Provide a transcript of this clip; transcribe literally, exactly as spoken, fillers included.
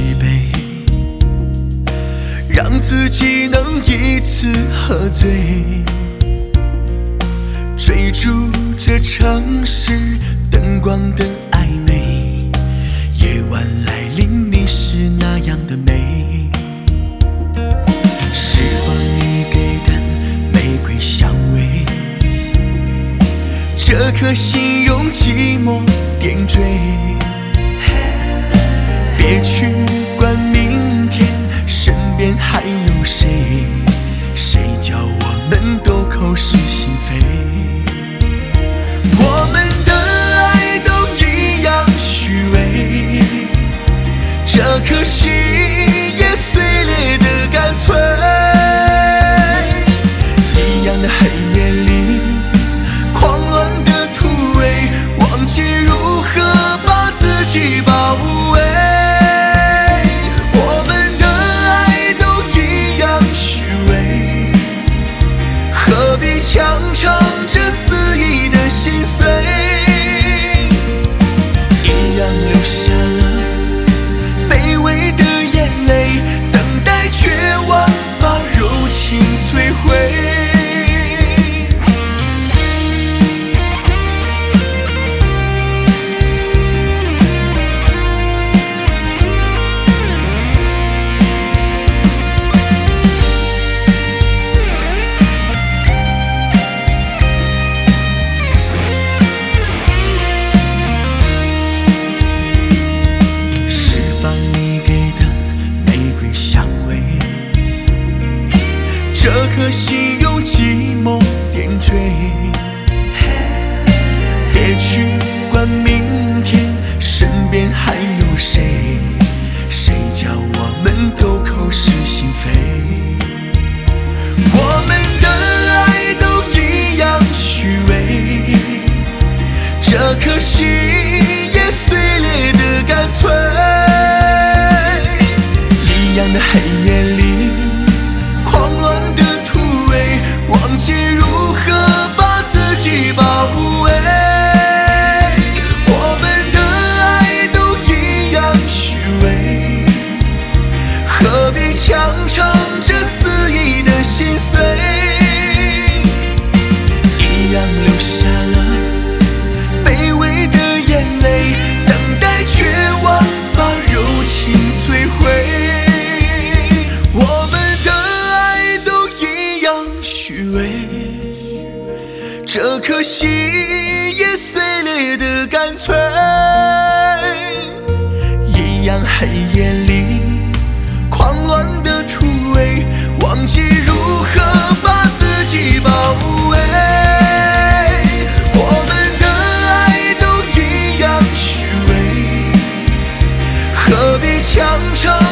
一杯，让自己能一次喝醉，追逐这城市灯光的暧昧。夜晚来临，你是那样的美，释放你给的玫瑰香味，这颗心用寂寞点缀。别去管明天身边还有谁，谁叫我们都口是心非。我们的爱都一样虚伪，这颗心也碎裂的干脆。一样的黑夜里，狂乱的突围，忘记如何把自己包围。我们的爱都一样虚伪，何必强撑着肆意的心碎，一样留下了卑微的眼泪，等待绝望把柔情摧毁。这颗心用寂寞点缀，别去管明天身边还有谁，谁叫我们都口是心非。我们的爱都一样虚伪，这颗心也碎裂的干脆。一样的黑夜里，忘记如何把自己包围。我们的爱都一样虚伪，何必强撑着肆意的心碎，一样留下了卑微的眼泪，等待绝望把柔情摧毁。我们虚伪，这颗心也碎裂的干脆。一样黑夜里，狂乱的突围，忘记如何把自己包围。我们的爱都一样虚伪，何必强撑